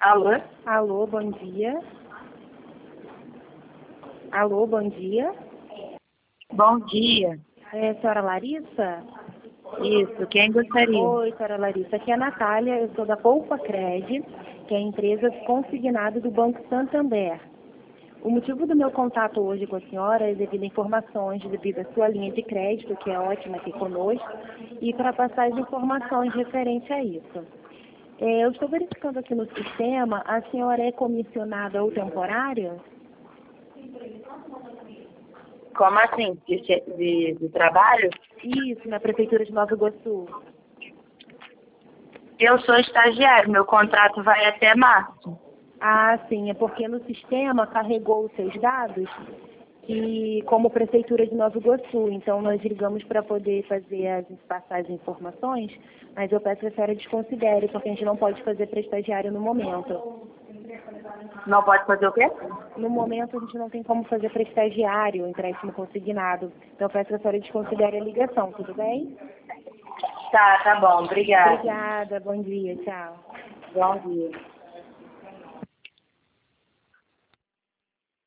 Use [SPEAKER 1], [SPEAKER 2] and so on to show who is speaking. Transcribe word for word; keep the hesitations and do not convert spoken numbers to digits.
[SPEAKER 1] Alô?
[SPEAKER 2] Alô, bom dia. Alô, bom dia.
[SPEAKER 1] Bom dia.
[SPEAKER 2] É a senhora Larissa?
[SPEAKER 1] Isso, quem gostaria?
[SPEAKER 2] Oi, senhora Larissa. Aqui é a Natália, eu sou da Poupa Cred, que é a empresa consignada do Banco Santander. O motivo do meu contato hoje com a senhora é devido a informações devido à sua linha de crédito, que é ótima aqui conosco, e para passar as informações referentes a isso. É, eu estou verificando aqui no sistema, a senhora é comissionada ou temporária?
[SPEAKER 1] Como assim? De, de, de trabalho?
[SPEAKER 2] Isso, na Prefeitura de Nova Iguaçu.
[SPEAKER 1] Eu sou estagiário, meu contrato vai até março.
[SPEAKER 2] Ah, sim, é porque no sistema carregou os seus dados e como Prefeitura de Nova Iguaçu, então nós ligamos para poder fazer as passar as informações, mas eu peço que a senhora desconsidere, porque a gente não pode fazer para estagiário no momento.
[SPEAKER 1] Não pode fazer o quê?
[SPEAKER 2] No momento a gente não tem como fazer para estagiário, empréstimo consignado. Então eu peço que a senhora desconsidere a ligação, tudo bem?
[SPEAKER 1] Tá, tá bom, obrigada.
[SPEAKER 2] Obrigada, bom dia, tchau.
[SPEAKER 1] Bom dia.